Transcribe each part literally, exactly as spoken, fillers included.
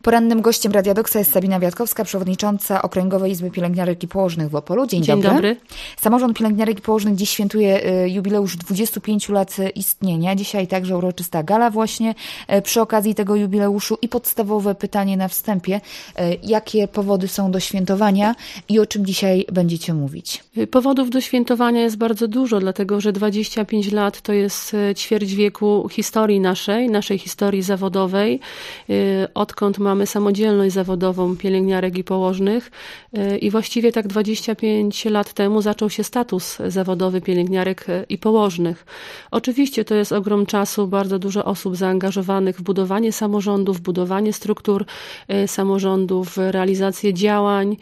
Porannym gościem Radia Doksa jest Sabina Wiatkowska, przewodnicząca Okręgowej Izby Pielęgniarek i Położnych w Opolu. Dzień, Dzień dobry. dobry. Samorząd Pielęgniarek i Położnych dziś świętuje jubileusz dwudziestu pięciu lat istnienia. Dzisiaj także uroczysta gala właśnie przy okazji tego jubileuszu. I podstawowe pytanie na wstępie. Jakie powody są do świętowania i o czym dzisiaj będziecie mówić? Powodów do świętowania jest bardzo dużo, dlatego że dwadzieścia pięć lat to jest ćwierć wieku historii naszej, naszej historii zawodowej, odkąd mamy samodzielność zawodową pielęgniarek i położnych i właściwie tak dwadzieścia pięć lat temu zaczął się status zawodowy pielęgniarek i położnych. Oczywiście to jest ogrom czasu, bardzo dużo osób zaangażowanych w budowanie samorządów, w budowanie struktur samorządów, w realizację działań,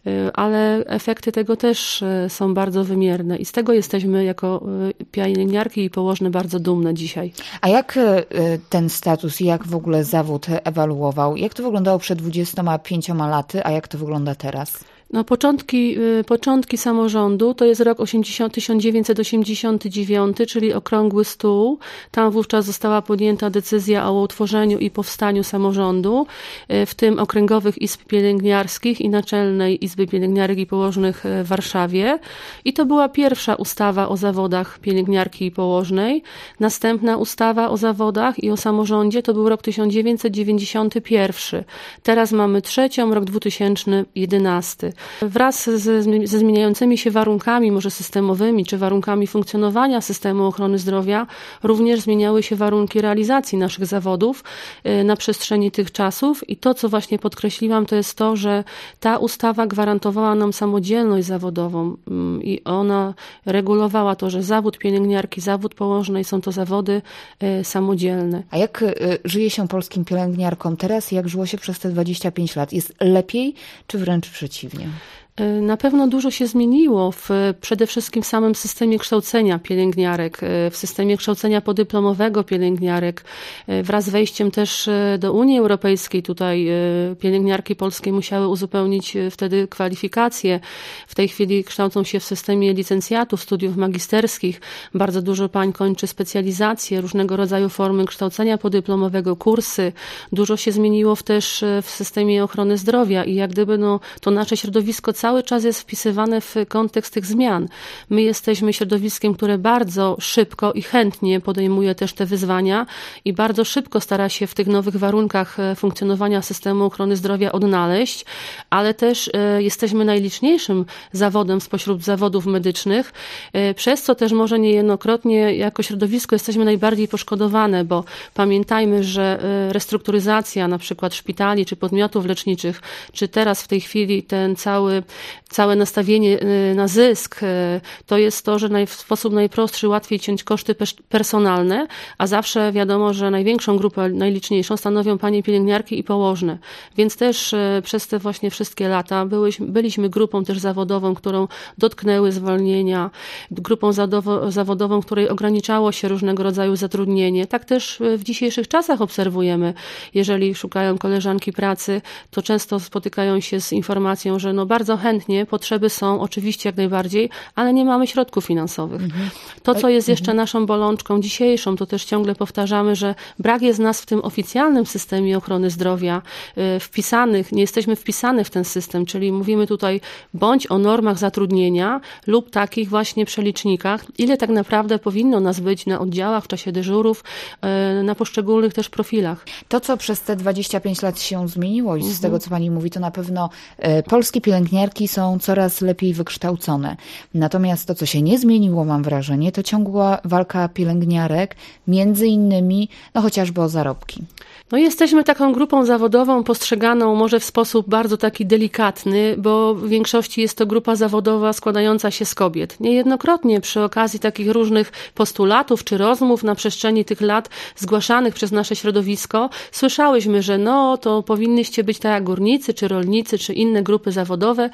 ale efekty tego też są bardzo wymierne i z tego jesteśmy jako pielęgniarki i położne bardzo dumne dzisiaj. A jak ten status i jak w ogóle zawód ewaluował? Jak to wyglądało przed dwudziestoma pięcioma laty, a jak to wygląda teraz? No, początki, początki samorządu to jest rok tysiąc dziewięćset osiemdziesiąty dziewiąty, czyli okrągły stół. Tam wówczas została podjęta decyzja o utworzeniu i powstaniu samorządu, w tym okręgowych izb pielęgniarskich i Naczelnej Izby Pielęgniarek i Położnych w Warszawie. I to była pierwsza ustawa o zawodach pielęgniarki i położnej. Następna ustawa o zawodach i o samorządzie to był rok tysiąc dziewięćset dziewięćdziesiąty pierwszy. Teraz mamy trzecią, rok dwa tysiące jedenasty. Wraz ze, ze zmieniającymi się warunkami, może systemowymi, czy warunkami funkcjonowania systemu ochrony zdrowia, również zmieniały się warunki realizacji naszych zawodów na przestrzeni tych czasów i to, co właśnie podkreśliłam, to jest to, że ta ustawa gwarantowała nam samodzielność zawodową i ona regulowała to, że zawód pielęgniarki, zawód położnej są to zawody samodzielne. A jak żyje się polskim pielęgniarkom teraz i jak żyło się przez te dwadzieścia pięć lat? Jest lepiej, czy wręcz przeciwnie? Na pewno dużo się zmieniło w, przede wszystkim w samym systemie kształcenia pielęgniarek, w systemie kształcenia podyplomowego pielęgniarek. Wraz z wejściem też do Unii Europejskiej tutaj pielęgniarki polskie musiały uzupełnić wtedy kwalifikacje. W tej chwili kształcą się w systemie licencjatów, studiów magisterskich. Bardzo dużo pań kończy specjalizacje, różnego rodzaju formy kształcenia podyplomowego, kursy. Dużo się zmieniło też w systemie ochrony zdrowia i jak gdyby no, to nasze środowisko całe cały czas jest wpisywane w kontekst tych zmian. My jesteśmy środowiskiem, które bardzo szybko i chętnie podejmuje też te wyzwania i bardzo szybko stara się w tych nowych warunkach funkcjonowania systemu ochrony zdrowia odnaleźć, ale też jesteśmy najliczniejszym zawodem spośród zawodów medycznych, przez co też może niejednokrotnie jako środowisko jesteśmy najbardziej poszkodowane, bo pamiętajmy, że restrukturyzacja na przykład szpitali czy podmiotów leczniczych, czy teraz w tej chwili ten cały Całe nastawienie na zysk to jest to, że w sposób najprostszy łatwiej ciąć koszty personalne, a zawsze wiadomo, że największą grupę, najliczniejszą stanowią panie pielęgniarki i położne. Więc też przez te właśnie wszystkie lata byliśmy, byliśmy grupą też zawodową, którą dotknęły zwolnienia, grupą zawodową, której ograniczało się różnego rodzaju zatrudnienie. Tak też w dzisiejszych czasach obserwujemy. Jeżeli szukają koleżanki pracy, to często spotykają się z informacją, że no bardzo chętnie, potrzeby są oczywiście jak najbardziej, ale nie mamy środków finansowych. Mhm. To, co jest jeszcze naszą bolączką dzisiejszą, to też ciągle powtarzamy, że brak jest nas w tym oficjalnym systemie ochrony zdrowia wpisanych, nie jesteśmy wpisane w ten system, czyli mówimy tutaj bądź o normach zatrudnienia lub takich właśnie przelicznikach, ile tak naprawdę powinno nas być na oddziałach, w czasie dyżurów, na poszczególnych też profilach. To, co przez te dwadzieścia pięć lat się zmieniło i z mhm. tego, co pani mówi, to na pewno polskie pielęgniarki są coraz lepiej wykształcone. Natomiast to, co się nie zmieniło, mam wrażenie, to ciągła walka pielęgniarek, między innymi, no chociażby o zarobki. No jesteśmy taką grupą zawodową postrzeganą może w sposób bardzo taki delikatny, bo w większości jest to grupa zawodowa składająca się z kobiet. Niejednokrotnie przy okazji takich różnych postulatów czy rozmów na przestrzeni tych lat zgłaszanych przez nasze środowisko słyszałyśmy, że no to powinnyście być tak jak górnicy, czy rolnicy, czy inne grupy zawodowe,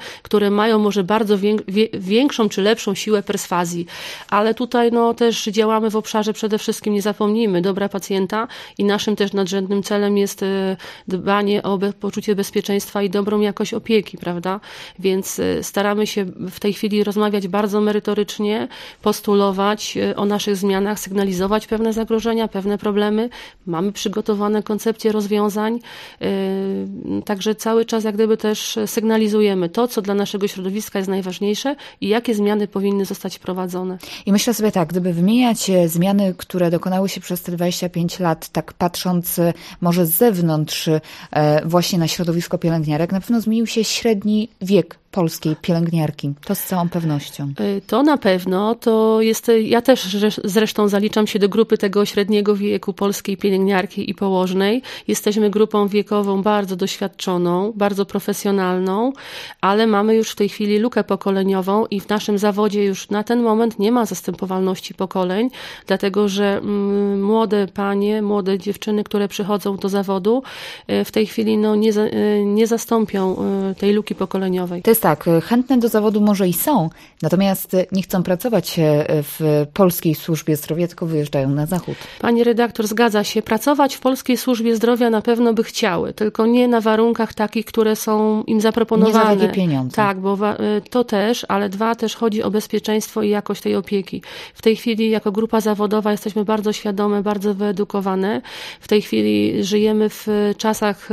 które mają może bardzo większą czy lepszą siłę perswazji. Ale tutaj no, też działamy w obszarze przede wszystkim, nie zapomnijmy, dobra pacjenta i naszym też nadrzędnym celem jest dbanie o be- poczucie bezpieczeństwa i dobrą jakość opieki, prawda? Więc staramy się w tej chwili rozmawiać bardzo merytorycznie, postulować o naszych zmianach, sygnalizować pewne zagrożenia, pewne problemy. Mamy przygotowane koncepcje rozwiązań, także cały czas jak gdyby też sygnalizujemy to, co dla naszego środowiska jest najważniejsze i jakie zmiany powinny zostać wprowadzone. I myślę sobie tak, gdyby wymieniać zmiany, które dokonały się przez te dwadzieścia pięć lat, tak patrząc może z zewnątrz właśnie na środowisko pielęgniarek, na pewno zmienił się średni wiek polskiej pielęgniarki. To z całą pewnością. To na pewno. To jest, ja też zresztą zaliczam się do grupy tego średniego wieku polskiej pielęgniarki i położnej. Jesteśmy grupą wiekową bardzo doświadczoną, bardzo profesjonalną, ale mamy już w tej chwili lukę pokoleniową i w naszym zawodzie już na ten moment nie ma zastępowalności pokoleń, dlatego że młode panie, młode dziewczyny, które przychodzą do zawodu, w tej chwili no, nie, nie zastąpią tej luki pokoleniowej. To jest tak, chętne do zawodu może i są, natomiast nie chcą pracować w polskiej służbie zdrowia, tylko wyjeżdżają na zachód. Pani redaktor, zgadza się. Pracować w polskiej służbie zdrowia na pewno by chciały, tylko nie na warunkach takich, które są im zaproponowane. Nie za takie pieniądze. Tak, bo to też, ale dwa, też chodzi o bezpieczeństwo i jakość tej opieki. W tej chwili jako grupa zawodowa jesteśmy bardzo świadome, bardzo wyedukowane. W tej chwili żyjemy w czasach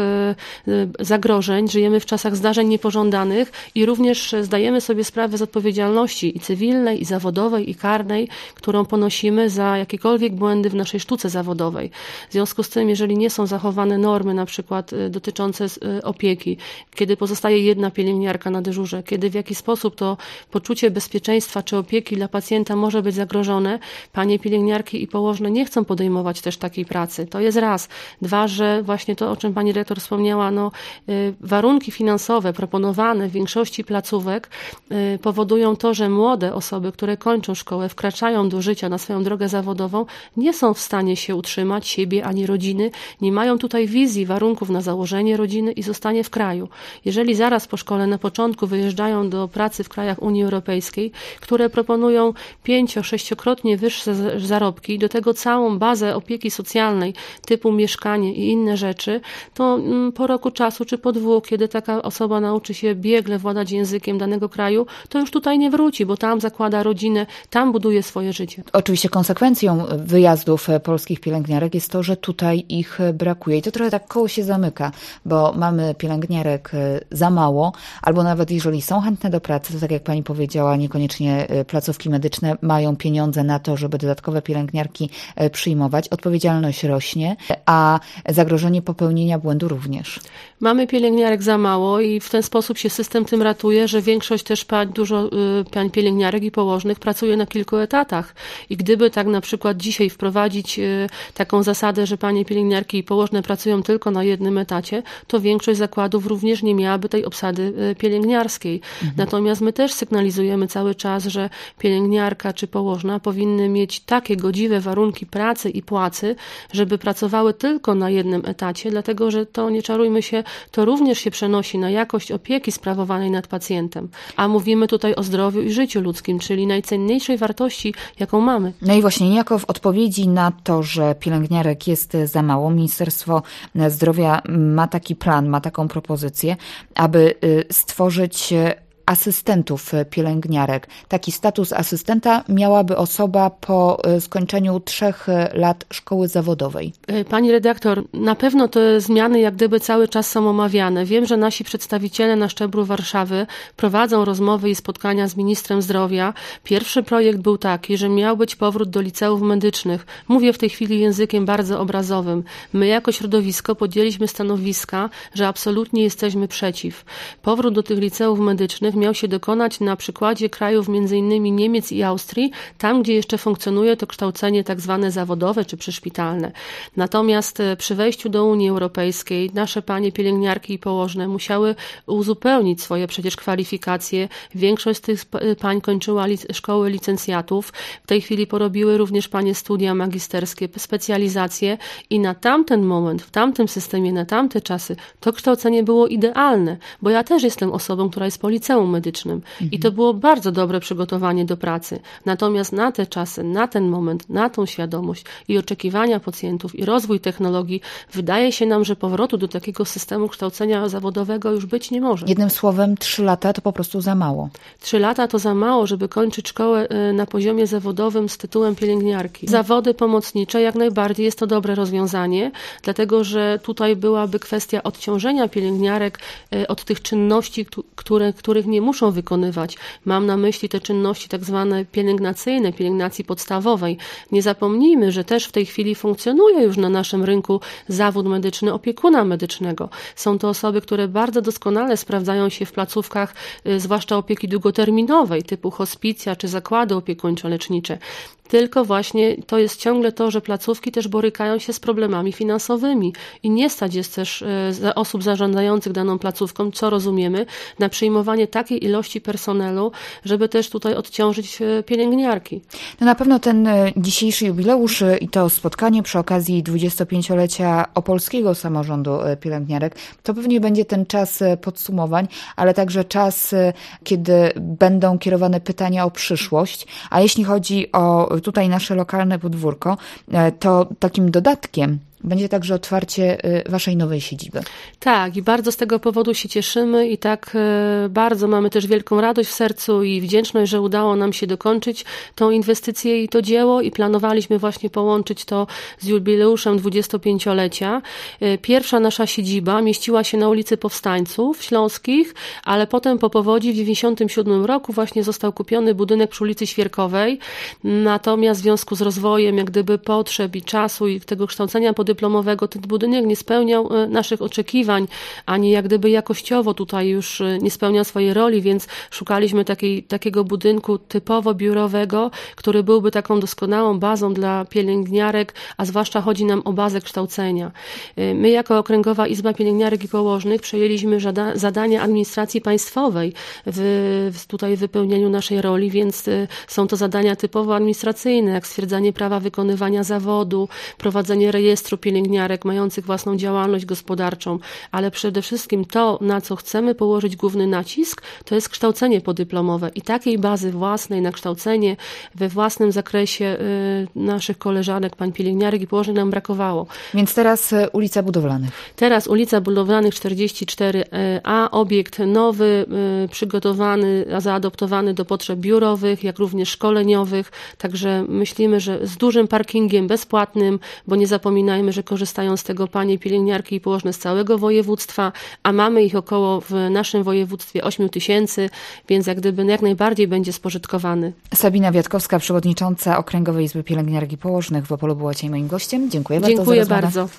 zagrożeń, żyjemy w czasach zdarzeń niepożądanych i również zdajemy sobie sprawę z odpowiedzialności i cywilnej, i zawodowej, i karnej, którą ponosimy za jakiekolwiek błędy w naszej sztuce zawodowej. W związku z tym, jeżeli nie są zachowane normy na przykład dotyczące opieki, kiedy pozostaje jedna pielęgniarka na dyżurze, kiedy w jaki sposób to poczucie bezpieczeństwa czy opieki dla pacjenta może być zagrożone, panie pielęgniarki i położne nie chcą podejmować też takiej pracy. To jest raz. Dwa, że właśnie to, o czym pani rektor wspomniała, no, warunki finansowe proponowane w większości placówek powodują to, że młode osoby, które kończą szkołę, wkraczają do życia na swoją drogę zawodową, nie są w stanie się utrzymać, siebie ani rodziny, nie mają tutaj wizji, warunków na założenie rodziny i zostanie w kraju. Jeżeli zaraz po szkole na początku wyjeżdżają do pracy w krajach Unii Europejskiej, które proponują pięcio-, sześciokrotnie wyższe zarobki, do tego całą bazę opieki socjalnej typu mieszkanie i inne rzeczy, to po roku czasu czy po dwóch, kiedy taka osoba nauczy się biegle władać językiem danego kraju, to już tutaj nie wróci, bo tam zakłada rodzinę, tam buduje swoje życie. Oczywiście konsekwencją wyjazdów polskich pielęgniarek jest to, że tutaj ich brakuje. I to trochę tak koło się zamyka, bo mamy pielęgniarek za mało, albo nawet jeżeli są chętne do pracy, to tak jak pani powiedziała, niekoniecznie placówki medyczne mają pieniądze na to, żeby dodatkowe pielęgniarki przyjmować. Odpowiedzialność rośnie, a zagrożenie popełnienia błędu również. Mamy pielęgniarek za mało i w ten sposób się system tym ratuje, że większość też pań, dużo pań pielęgniarek i położnych pracuje na kilku etatach. I gdyby tak na przykład dzisiaj wprowadzić taką zasadę, że panie pielęgniarki i położne pracują tylko na jednym etacie, to większość zakładów również nie miałaby tej obsady pielęgniarskiej. Mhm. Natomiast my też sygnalizujemy cały czas, że pielęgniarka czy położna powinny mieć takie godziwe warunki pracy i płacy, żeby pracowały tylko na jednym etacie, dlatego że to, nie czarujmy się, to również się przenosi na jakość opieki sprawowanej nad pacjentem. A mówimy tutaj o zdrowiu i życiu ludzkim, czyli najcenniejszej wartości, jaką mamy. No i właśnie niejako w odpowiedzi na to, że pielęgniarek jest za mało, Ministerstwo Zdrowia ma taki plan, ma taką propozycję, aby stworzyć asystentów pielęgniarek. Taki status asystenta miałaby osoba po skończeniu trzech lat szkoły zawodowej. Pani redaktor, na pewno te zmiany jak gdyby cały czas są omawiane. Wiem, że nasi przedstawiciele na szczeblu Warszawy prowadzą rozmowy i spotkania z ministrem zdrowia. Pierwszy projekt był taki, że miał być powrót do liceów medycznych. Mówię w tej chwili językiem bardzo obrazowym. My jako środowisko podjęliśmy stanowiska, że absolutnie jesteśmy przeciw. Powrót do tych liceów medycznych miał się dokonać na przykładzie krajów między innymi Niemiec i Austrii, tam gdzie jeszcze funkcjonuje to kształcenie tak zwane zawodowe czy przyszpitalne. Natomiast przy wejściu do Unii Europejskiej nasze panie pielęgniarki i położne musiały uzupełnić swoje przecież kwalifikacje. Większość z tych pań kończyła szkoły licencjatów. W tej chwili porobiły również panie studia magisterskie, specjalizacje i na tamten moment, w tamtym systemie, na tamte czasy to kształcenie było idealne, bo ja też jestem osobą, która jest po liceum liceum medycznym mhm. i to było bardzo dobre przygotowanie do pracy. Natomiast na te czasy, na ten moment, na tą świadomość i oczekiwania pacjentów i rozwój technologii, wydaje się nam, że powrotu do takiego systemu kształcenia zawodowego już być nie może. Jednym słowem, trzy lata to po prostu za mało. Trzy lata to za mało, żeby kończyć szkołę na poziomie zawodowym z tytułem pielęgniarki. Zawody pomocnicze jak najbardziej jest to dobre rozwiązanie, dlatego że tutaj byłaby kwestia odciążenia pielęgniarek od tych czynności, które, których nie muszą wykonywać. Mam na myśli te czynności tak zwane pielęgnacyjne, pielęgnacji podstawowej. Nie zapomnijmy, że też w tej chwili funkcjonuje już na naszym rynku zawód medyczny opiekuna medycznego. Są to osoby, które bardzo doskonale sprawdzają się w placówkach, zwłaszcza opieki długoterminowej, typu hospicja czy zakłady opiekuńczo-lecznicze. Tylko właśnie to jest ciągle to, że placówki też borykają się z problemami finansowymi i nie stać jest też osób zarządzających daną placówką, co rozumiemy, na przyjmowanie takiej ilości personelu, żeby też tutaj odciążyć pielęgniarki. No na pewno ten dzisiejszy jubileusz i to spotkanie przy okazji dwudziestopięciolecia opolskiego samorządu pielęgniarek, to pewnie będzie ten czas podsumowań, ale także czas, kiedy będą kierowane pytania o przyszłość, a jeśli chodzi o tutaj nasze lokalne podwórko, to takim dodatkiem będzie także otwarcie waszej nowej siedziby. Tak, i bardzo z tego powodu się cieszymy i tak bardzo mamy też wielką radość w sercu i wdzięczność, że udało nam się dokończyć tą inwestycję i to dzieło i planowaliśmy właśnie połączyć to z jubileuszem dwudziestopięciolecia. Pierwsza nasza siedziba mieściła się na ulicy Powstańców Śląskich, ale potem po powodzi w dziewięćdziesiątym siódmym roku właśnie został kupiony budynek przy ulicy Świerkowej. Natomiast w związku z rozwojem jak gdyby potrzeb i czasu i tego kształcenia podyplomowego ten budynek nie spełniał naszych oczekiwań, ani jak gdyby jakościowo tutaj już nie spełniał swojej roli, więc szukaliśmy takiej, takiego budynku typowo biurowego, który byłby taką doskonałą bazą dla pielęgniarek, a zwłaszcza chodzi nam o bazę kształcenia. My jako Okręgowa Izba Pielęgniarek i Położnych przejęliśmy żada- zadania administracji państwowej w, w tutaj wypełnieniu naszej roli, więc są to zadania typowo administracyjne, jak stwierdzanie prawa wykonywania zawodu, prowadzenie rejestru pielęgniarek mających własną działalność gospodarczą, ale przede wszystkim to, na co chcemy położyć główny nacisk, to jest kształcenie podyplomowe i takiej bazy własnej na kształcenie we własnym zakresie y, naszych koleżanek, pań pielęgniarek i położnych nam brakowało. Więc teraz ulica Budowlanych. Teraz ulica Budowlanych czterdzieści cztery A, obiekt nowy, y, przygotowany, zaadoptowany do potrzeb biurowych, jak również szkoleniowych, także myślimy, że z dużym parkingiem bezpłatnym, bo nie zapominajmy, że korzystają z tego panie pielęgniarki i położne z całego województwa, a mamy ich około w naszym województwie ośmiu tysięcy, więc jak gdyby jak najbardziej będzie spożytkowany. Sabina Wiatkowska, przewodnicząca Okręgowej Izby Pielęgniarek i Położnych w Opolu była dzisiaj moim gościem. Dziękuję bardzo Dziękuję za rozmowę. bardzo.